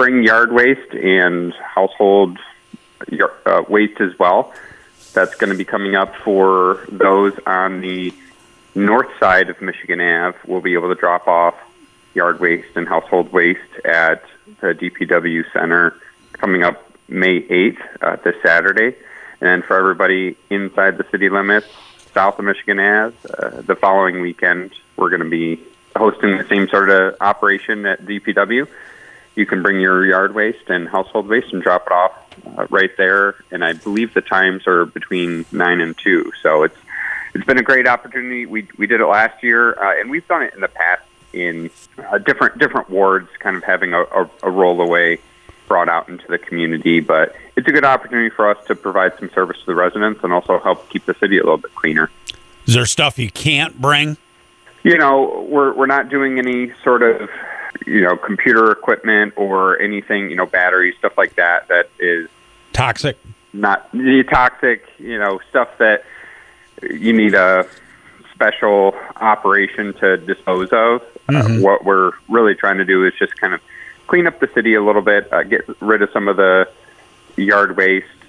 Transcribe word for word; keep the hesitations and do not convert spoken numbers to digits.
spring yard waste and household uh, waste as well. That's going to be coming up for those on the north side of Michigan Avenue. We'll be able to drop off yard waste and household waste at the D P W Center coming up May eighth, uh, this Saturday. And then for everybody inside the city limits, south of Michigan Avenue, uh, the following weekend, we're going to be hosting the same sort of operation at D P W. You can bring your yard waste and household waste and drop it off uh, right there. And I believe the times are between nine and two. So it's it's been a great opportunity. We we did it last year, uh, and we've done it in the past in uh, different different wards, kind of having a, a, a rollaway brought out into the community. But it's a good opportunity for us to provide some service to the residents and also help keep the city a little bit cleaner. Is there stuff you can't bring? You know, we're we're not doing any sort of, you know, computer equipment or anything, you know, batteries, stuff like that, that is toxic, not toxic, you know, stuff that you need a special operation to dispose of. Mm-hmm. Uh, what we're really trying to do is just kind of clean up the city a little bit, uh, get rid of some of the yard waste